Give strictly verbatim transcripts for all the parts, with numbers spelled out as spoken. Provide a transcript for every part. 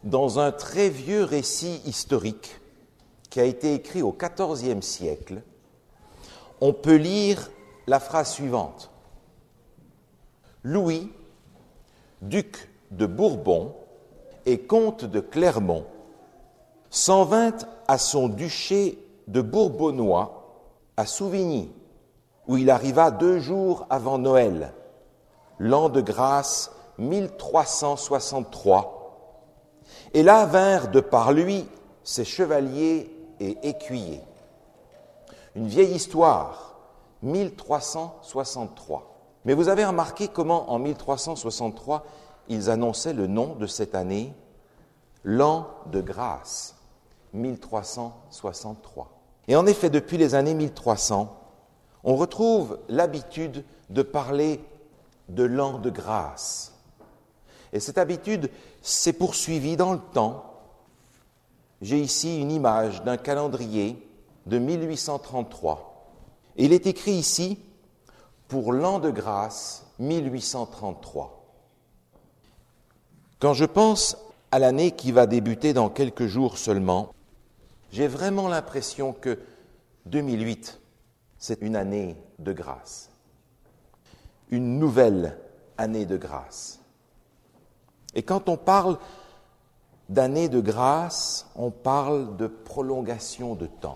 dans un très vieux récit historique qui a été écrit au quatorzième siècle, on peut lire la phrase suivante. Louis, duc de Bourbon et comte de Clermont, s'en vint à son duché de Bourbonnois à Souvigny, où il arriva deux jours avant Noël, l'an de grâce mille trois cent soixante-trois. Et là vinrent de par lui ses chevaliers et écuyers. Une vieille histoire, mille trois cent soixante-trois. Mais vous avez remarqué comment, en mille trois cent soixante-trois, ils annonçaient le nom de cette année, l'an de grâce, mille trois cent soixante-trois. Et en effet, depuis les années mille trois cents, on retrouve l'habitude de parler de l'an de grâce. Et cette habitude s'est poursuivie dans le temps. J'ai ici une image d'un calendrier de mille huit cent trente-trois. Et il est écrit ici, pour l'an de grâce mille huit cent trente-trois. Quand je pense à l'année qui va débuter dans quelques jours seulement, j'ai vraiment l'impression que deux mille huit, c'est une année de grâce. Une nouvelle année de grâce. Et quand on parle d'année de grâce, on parle de prolongation de temps.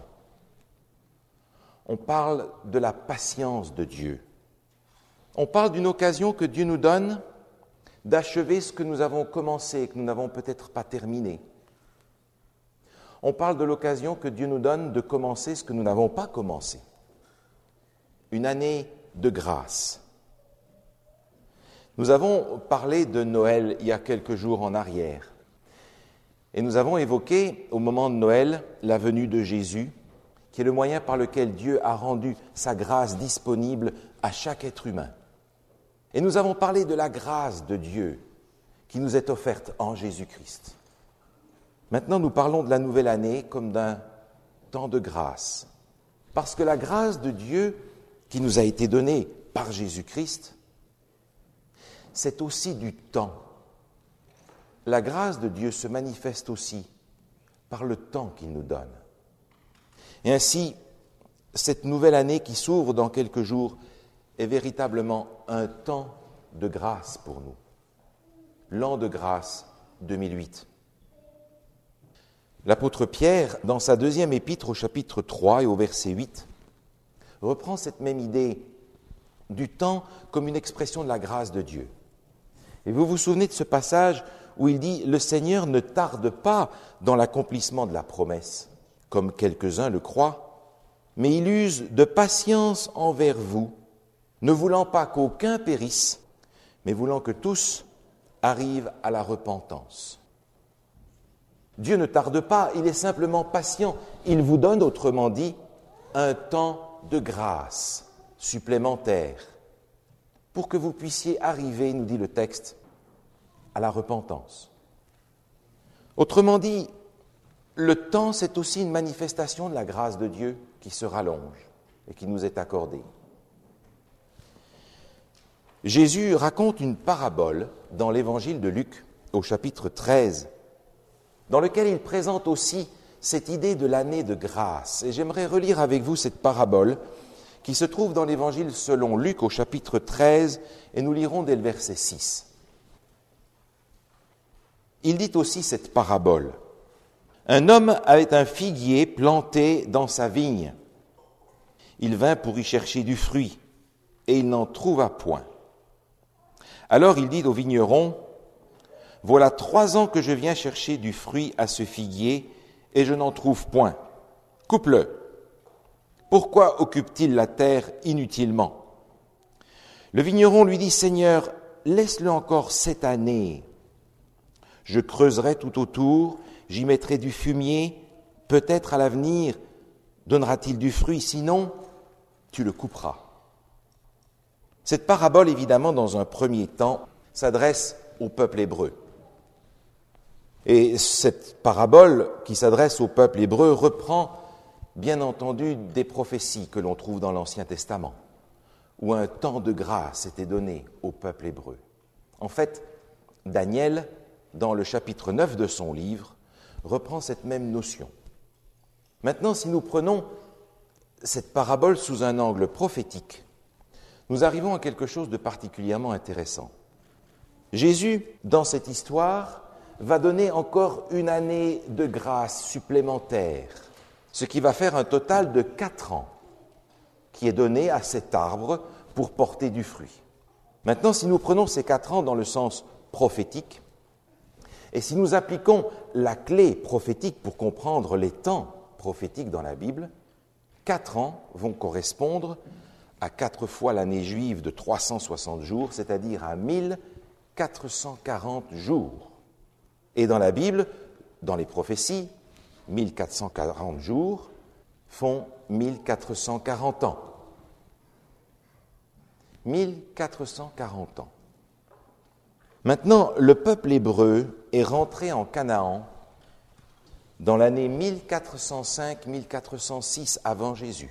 On parle de la patience de Dieu. On parle d'une occasion que Dieu nous donne d'achever ce que nous avons commencé et que nous n'avons peut-être pas terminé. On parle de l'occasion que Dieu nous donne de commencer ce que nous n'avons pas commencé. Une année de grâce. Nous avons parlé de Noël il y a quelques jours en arrière. Et nous avons évoqué, au moment de Noël, la venue de Jésus, qui est le moyen par lequel Dieu a rendu sa grâce disponible à chaque être humain. Et nous avons parlé de la grâce de Dieu qui nous est offerte en Jésus-Christ. Maintenant, nous parlons de la nouvelle année comme d'un temps de grâce. Parce que la grâce de Dieu qui nous a été donnée par Jésus-Christ, c'est aussi du temps. La grâce de Dieu se manifeste aussi par le temps qu'il nous donne. Et ainsi, cette nouvelle année qui s'ouvre dans quelques jours est véritablement un temps de grâce pour nous. L'an de grâce deux mille huit. L'apôtre Pierre, dans sa deuxième épître au chapitre trois et au verset huit, reprend cette même idée du temps comme une expression de la grâce de Dieu. Et vous vous souvenez de ce passage où il dit « Le Seigneur ne tarde pas dans l'accomplissement de la promesse, comme quelques-uns le croient, mais il use de patience envers vous, ne voulant pas qu'aucun périsse, mais voulant que tous arrivent à la repentance. » Dieu ne tarde pas, il est simplement patient. Il vous donne, autrement dit, un temps de grâce supplémentaire pour que vous puissiez arriver, nous dit le texte, à la repentance. Autrement dit, le temps, c'est aussi une manifestation de la grâce de Dieu qui se rallonge et qui nous est accordée. Jésus raconte une parabole dans l'évangile de Luc, au chapitre treize, dans lequel il présente aussi cette idée de l'année de grâce. Et j'aimerais relire avec vous cette parabole qui se trouve dans l'évangile selon Luc, au chapitre treize, et nous lirons dès le verset six. Il dit aussi cette parabole. Un homme avait un figuier planté dans sa vigne. Il vint pour y chercher du fruit, et il n'en trouva point. Alors il dit au vigneron, « Voilà trois ans que je viens chercher du fruit à ce figuier, et je n'en trouve point. Coupe-le. Pourquoi occupe-t-il la terre inutilement ?» Le vigneron lui dit, « Seigneur, laisse-le encore cette année. Je creuserai tout autour, j'y mettrai du fumier, peut-être à l'avenir donnera-t-il du fruit, sinon tu le couperas. » Cette parabole, évidemment, dans un premier temps, s'adresse au peuple hébreu. Et cette parabole qui s'adresse au peuple hébreu reprend, bien entendu, des prophéties que l'on trouve dans l'Ancien Testament, où un temps de grâce était donné au peuple hébreu. En fait, Daniel, dans le chapitre neuf de son livre, reprend cette même notion. Maintenant, si nous prenons cette parabole sous un angle prophétique, nous arrivons à quelque chose de particulièrement intéressant. Jésus, dans cette histoire, va donner encore une année de grâce supplémentaire, ce qui va faire un total de quatre ans qui est donné à cet arbre pour porter du fruit. Maintenant, si nous prenons ces quatre ans dans le sens prophétique, et si nous appliquons la clé prophétique pour comprendre les temps prophétiques dans la Bible, quatre ans vont correspondre à quatre fois l'année juive de trois cent soixante jours, c'est-à-dire à mille quatre cent quarante jours. Et dans la Bible, dans les prophéties, mille quatre cent quarante jours font mille quatre cent quarante ans. mille quatre cent quarante ans. Maintenant, le peuple hébreu est rentré en Canaan dans l'année mille quatre cent cinq à mille quatre cent six avant Jésus.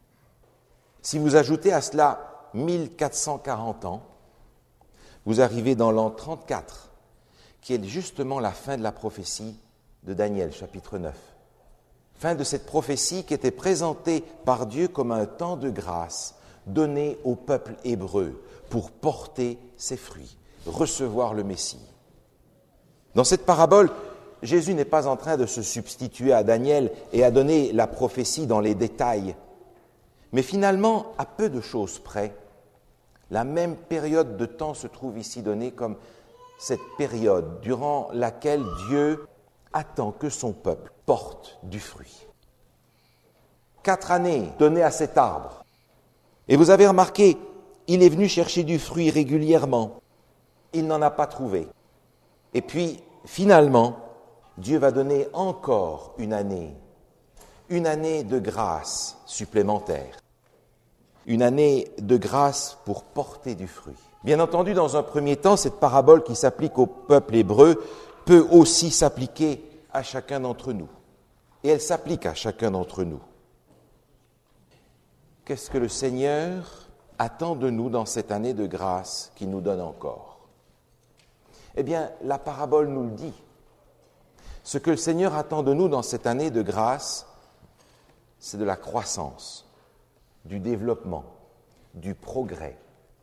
Si vous ajoutez à cela mille quatre cent quarante ans, vous arrivez dans l'an trente-quatre, qui est justement la fin de la prophétie de Daniel, chapitre neuf. Fin de cette prophétie qui était présentée par Dieu comme un temps de grâce donné au peuple hébreu pour porter ses fruits, recevoir le Messie. Dans cette parabole, Jésus n'est pas en train de se substituer à Daniel et à donner la prophétie dans les détails, mais finalement, à peu de choses près, la même période de temps se trouve ici donnée comme cette période durant laquelle Dieu attend que son peuple porte du fruit. Quatre années données à cet arbre. Et vous avez remarqué, il est venu chercher du fruit régulièrement. Il n'en a pas trouvé. Et puis, finalement, Dieu va donner encore une année, une année de grâce supplémentaire, une année de grâce pour porter du fruit. Bien entendu, dans un premier temps, cette parabole qui s'applique au peuple hébreu peut aussi s'appliquer à chacun d'entre nous. Et elle s'applique à chacun d'entre nous. Qu'est-ce que le Seigneur attend de nous dans cette année de grâce qu'il nous donne encore? Eh bien, la parabole nous le dit. Ce que le Seigneur attend de nous dans cette année de grâce, c'est de la croissance, du développement, du progrès.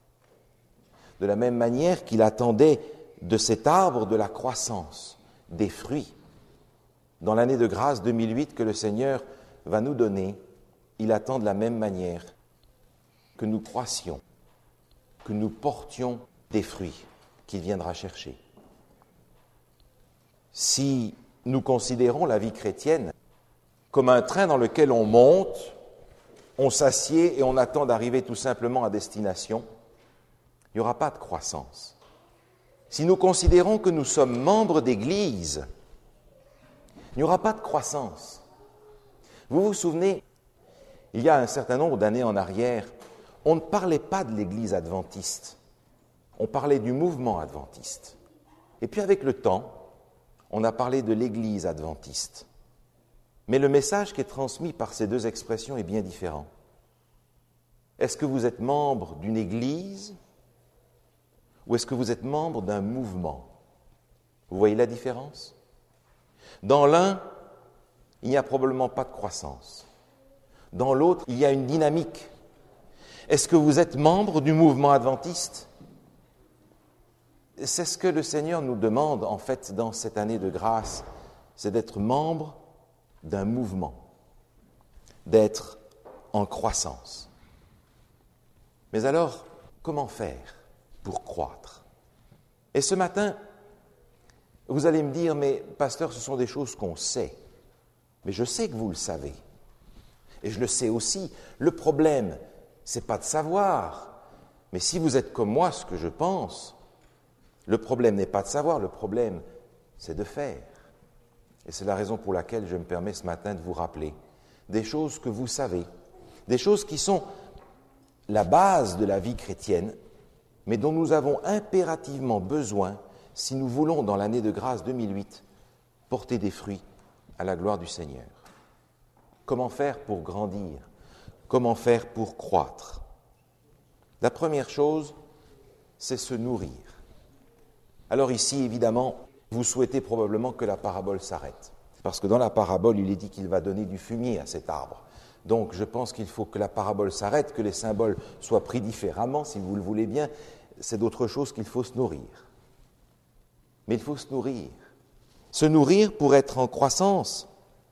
De la même manière qu'il attendait de cet arbre de la croissance, des fruits. Dans l'année de grâce deux mille huit que le Seigneur va nous donner, il attend de la même manière que nous croissions, que nous portions des fruits qu'il viendra chercher. Si nous considérons la vie chrétienne comme un train dans lequel on monte, on s'assied et on attend d'arriver tout simplement à destination, il n'y aura pas de croissance. Si nous considérons que nous sommes membres d'Église, il n'y aura pas de croissance. Vous vous souvenez, il y a un certain nombre d'années en arrière, on ne parlait pas de l'Église adventiste, on parlait du mouvement adventiste. Et puis avec le temps, on a parlé de l'Église adventiste. Mais le message qui est transmis par ces deux expressions est bien différent. Est-ce que vous êtes membre d'une Église ou est-ce que vous êtes membre d'un mouvement? Vous voyez la différence? Dans l'un, il n'y a probablement pas de croissance. Dans l'autre, il y a une dynamique. Est-ce que vous êtes membre du mouvement adventiste? C'est ce que le Seigneur nous demande, en fait, dans cette année de grâce, c'est d'être membre d'un mouvement, d'être en croissance. Mais alors, comment faire pour croître? Et ce matin, vous allez me dire, mais pasteur, ce sont des choses qu'on sait. Mais je sais que vous le savez. Et je le sais aussi. Le problème, ce n'est pas de savoir. Mais si vous êtes comme moi, ce que je pense, le problème n'est pas de savoir, le problème, c'est de faire. Et c'est la raison pour laquelle je me permets ce matin de vous rappeler des choses que vous savez, des choses qui sont la base de la vie chrétienne, mais dont nous avons impérativement besoin si nous voulons, dans l'année de grâce deux mille huit, porter des fruits à la gloire du Seigneur. Comment faire pour grandir? Comment faire pour croître? La première chose, c'est se nourrir. Alors ici, évidemment, vous souhaitez probablement que la parabole s'arrête. Parce que dans la parabole, il est dit qu'il va donner du fumier à cet arbre. Donc je pense qu'il faut que la parabole s'arrête, que les symboles soient pris différemment, si vous le voulez bien. C'est d'autre chose qu'il faut se nourrir. Mais il faut se nourrir. Se nourrir pour être en croissance.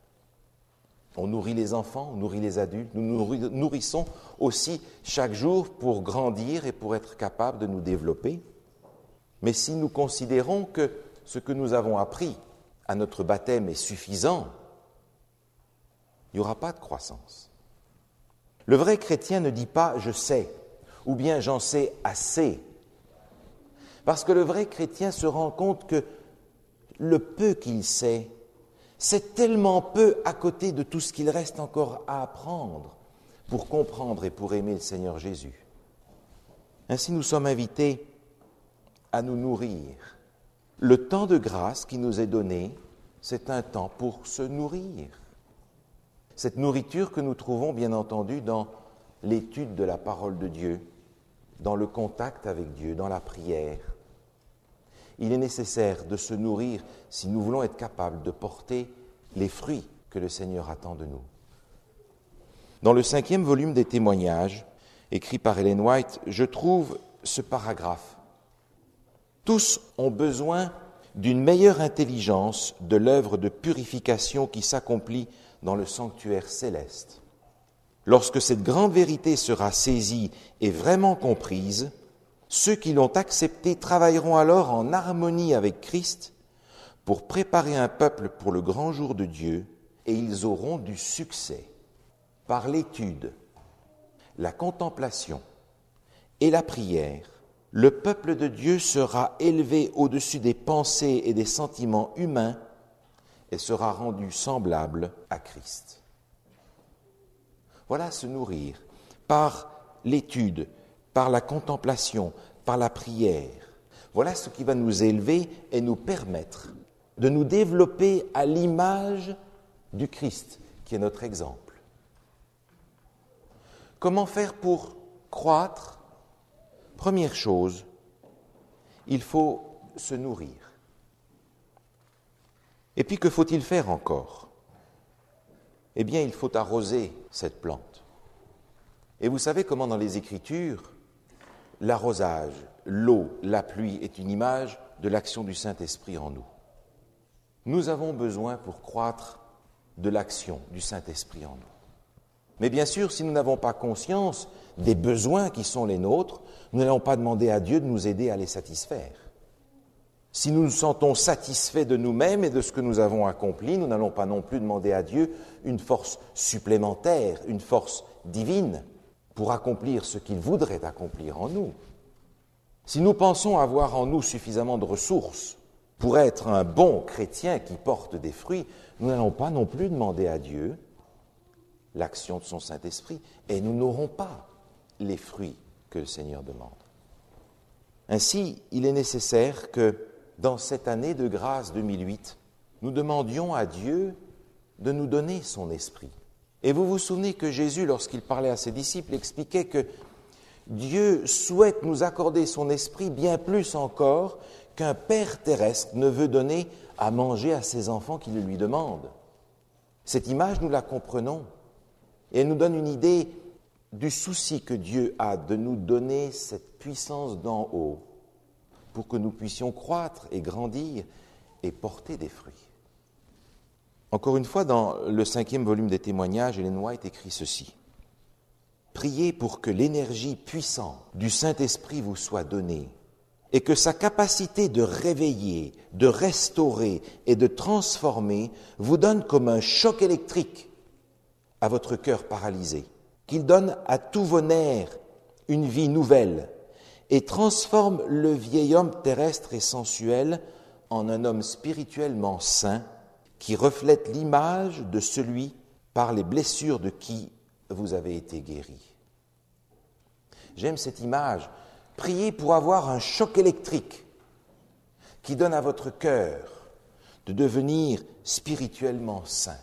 On nourrit les enfants, on nourrit les adultes, nous nous nourrissons aussi chaque jour pour grandir et pour être capables de nous développer. Mais si nous considérons que ce que nous avons appris à notre baptême est suffisant, il n'y aura pas de croissance. Le vrai chrétien ne dit pas « je sais » ou bien « j'en sais assez ». Parce que le vrai chrétien se rend compte que le peu qu'il sait, c'est tellement peu à côté de tout ce qu'il reste encore à apprendre pour comprendre et pour aimer le Seigneur Jésus. Ainsi, nous sommes invités à nous nourrir. Le temps de grâce qui nous est donné, c'est un temps pour se nourrir. Cette nourriture que nous trouvons, bien entendu, dans l'étude de la parole de Dieu, dans le contact avec Dieu, dans la prière. Il est nécessaire de se nourrir si nous voulons être capables de porter les fruits que le Seigneur attend de nous. Dans le cinquième volume des témoignages, écrit par Ellen White, je trouve ce paragraphe. Tous ont besoin d'une meilleure intelligence de l'œuvre de purification qui s'accomplit dans le sanctuaire céleste. Lorsque cette grande vérité sera saisie et vraiment comprise, ceux qui l'ont acceptée travailleront alors en harmonie avec Christ pour préparer un peuple pour le grand jour de Dieu, et ils auront du succès. Par l'étude, la contemplation et la prière, le peuple de Dieu sera élevé au-dessus des pensées et des sentiments humains et sera rendu semblable à Christ. Voilà se nourrir par l'étude, par la contemplation, par la prière. Voilà ce qui va nous élever et nous permettre de nous développer à l'image du Christ, qui est notre exemple. Comment faire pour croître ? Première chose, il faut se nourrir. Et puis, que faut-il faire encore ? Eh bien, il faut arroser cette plante. Et vous savez comment dans les Écritures, l'arrosage, l'eau, la pluie est une image de l'action du Saint-Esprit en nous. Nous avons besoin pour croître de l'action du Saint-Esprit en nous. Mais bien sûr, si nous n'avons pas conscience des besoins qui sont les nôtres, nous n'allons pas demander à Dieu de nous aider à les satisfaire. Si nous nous sentons satisfaits de nous-mêmes et de ce que nous avons accompli, nous n'allons pas non plus demander à Dieu une force supplémentaire, une force divine pour accomplir ce qu'il voudrait accomplir en nous. Si nous pensons avoir en nous suffisamment de ressources pour être un bon chrétien qui porte des fruits, nous n'allons pas non plus demander à Dieu l'action de son Saint-Esprit, et nous n'aurons pas les fruits que le Seigneur demande. Ainsi, il est nécessaire que, dans cette année de grâce deux mille huit, nous demandions à Dieu de nous donner son Esprit. Et vous vous souvenez que Jésus, lorsqu'il parlait à ses disciples, expliquait que Dieu souhaite nous accorder son Esprit bien plus encore qu'un Père terrestre ne veut donner à manger à ses enfants qui le lui demandent. Cette image, nous la comprenons. Et elle nous donne une idée du souci que Dieu a de nous donner cette puissance d'en haut pour que nous puissions croître et grandir et porter des fruits. Encore une fois, dans le cinquième volume des témoignages, Ellen White écrit ceci. « Priez pour que l'énergie puissante du Saint-Esprit vous soit donnée et que sa capacité de réveiller, de restaurer et de transformer vous donne comme un choc électrique à votre cœur paralysé, qu'il donne à tous vos nerfs une vie nouvelle et transforme le vieil homme terrestre et sensuel en un homme spirituellement sain qui reflète l'image de celui par les blessures de qui vous avez été guéri. » J'aime cette image. Priez pour avoir un choc électrique qui donne à votre cœur de devenir spirituellement sain.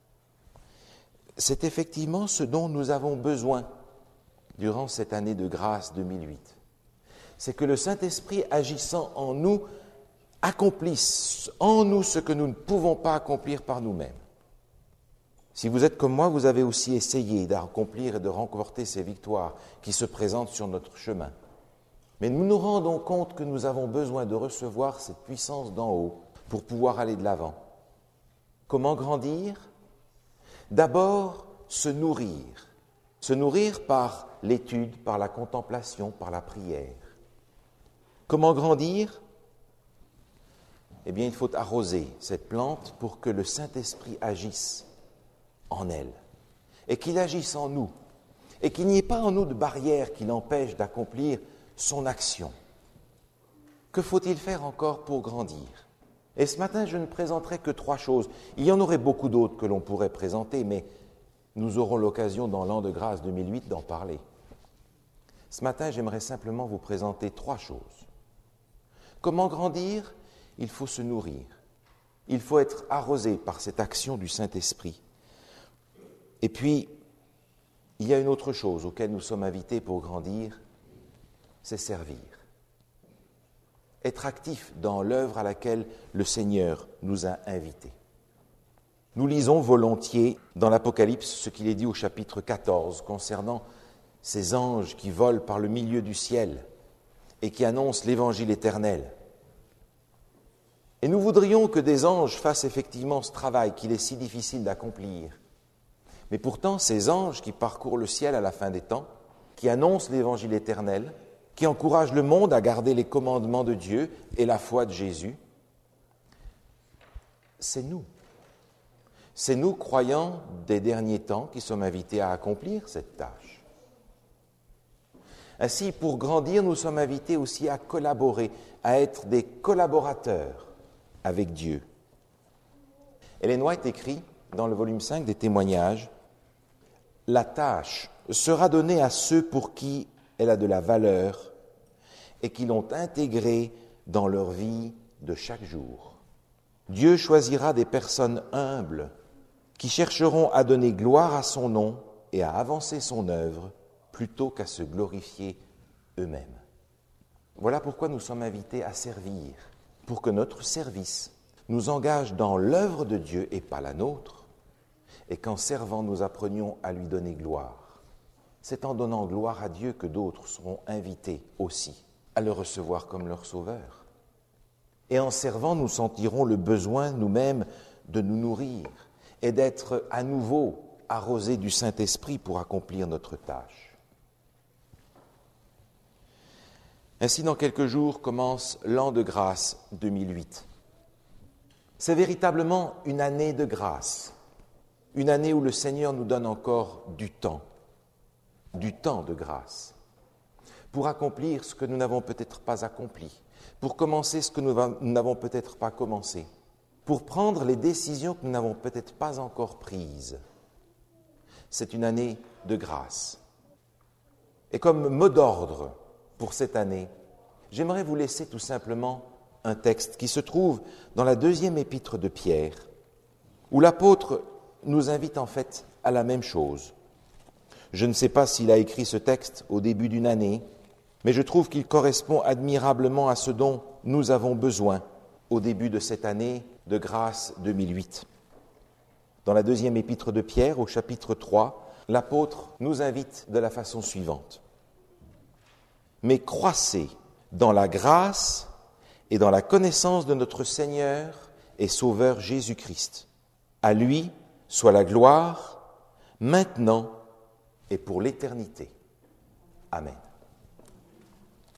C'est effectivement ce dont nous avons besoin durant cette année de grâce deux mille huit. C'est que le Saint-Esprit agissant en nous accomplisse en nous ce que nous ne pouvons pas accomplir par nous-mêmes. Si vous êtes comme moi, vous avez aussi essayé d'accomplir et de remporter ces victoires qui se présentent sur notre chemin. Mais nous nous rendons compte que nous avons besoin de recevoir cette puissance d'en haut pour pouvoir aller de l'avant. Comment grandir ? D'abord, se nourrir. Se nourrir par l'étude, par la contemplation, par la prière. Comment grandir ? Eh bien, il faut arroser cette plante pour que le Saint-Esprit agisse en elle, et qu'il agisse en nous, et qu'il n'y ait pas en nous de barrière qui l'empêche d'accomplir son action. Que faut-il faire encore pour grandir ? Et ce matin, je ne présenterai que trois choses. Il y en aurait beaucoup d'autres que l'on pourrait présenter, mais nous aurons l'occasion dans l'an de grâce deux mille huit d'en parler. Ce matin, j'aimerais simplement vous présenter trois choses. Comment grandir ? Il faut se nourrir. Il faut être arrosé par cette action du Saint-Esprit. Et puis, il y a une autre chose auquel nous sommes invités pour grandir, c'est servir. Être actif dans l'œuvre à laquelle le Seigneur nous a invités. Nous lisons volontiers dans l'Apocalypse ce qu'il est dit au chapitre quatorze concernant ces anges qui volent par le milieu du ciel et qui annoncent l'évangile éternel. Et nous voudrions que des anges fassent effectivement ce travail qu'il est si difficile d'accomplir. Mais pourtant, ces anges qui parcourent le ciel à la fin des temps, qui annoncent l'évangile éternel, qui encouragent le monde à garder les commandements de Dieu et la foi de Jésus, c'est nous. C'est nous, croyants des derniers temps, qui sommes invités à accomplir cette tâche. Ainsi, pour grandir, nous sommes invités aussi à collaborer, à être des collaborateurs avec Dieu. Ellen White écrit dans le volume cinq des Témoignages, « La tâche sera donnée à ceux pour qui elle a de la valeur et qui l'ont intégrée dans leur vie de chaque jour. Dieu choisira des personnes humbles qui chercheront à donner gloire à son nom et à avancer son œuvre plutôt qu'à se glorifier eux-mêmes. » Voilà pourquoi nous sommes invités à servir, pour que notre service nous engage dans l'œuvre de Dieu et pas la nôtre, et qu'en servant, nous apprenions à lui donner gloire. C'est en donnant gloire à Dieu que d'autres seront invités aussi à le recevoir comme leur sauveur. Et en servant, nous sentirons le besoin nous-mêmes de nous nourrir et d'être à nouveau arrosés du Saint-Esprit pour accomplir notre tâche. Ainsi, dans quelques jours, commence l'an de grâce deux mille huit. C'est véritablement une année de grâce, une année où le Seigneur nous donne encore du temps, du temps de grâce, pour accomplir ce que nous n'avons peut-être pas accompli, pour commencer ce que nous n'avons peut-être pas commencé, pour prendre les décisions que nous n'avons peut-être pas encore prises. C'est une année de grâce. Et comme mot d'ordre pour cette année, j'aimerais vous laisser tout simplement un texte qui se trouve dans la deuxième épître de Pierre, où l'apôtre nous invite en fait à la même chose. Je ne sais pas s'il a écrit ce texte au début d'une année, mais je trouve qu'il correspond admirablement à ce dont nous avons besoin au début de cette année de grâce deux mille huit. Dans la deuxième épître de Pierre, au chapitre trois, l'apôtre nous invite de la façon suivante. « Mais croissez dans la grâce et dans la connaissance de notre Seigneur et Sauveur Jésus-Christ. À lui soit la gloire, maintenant et pour l'éternité. Amen. »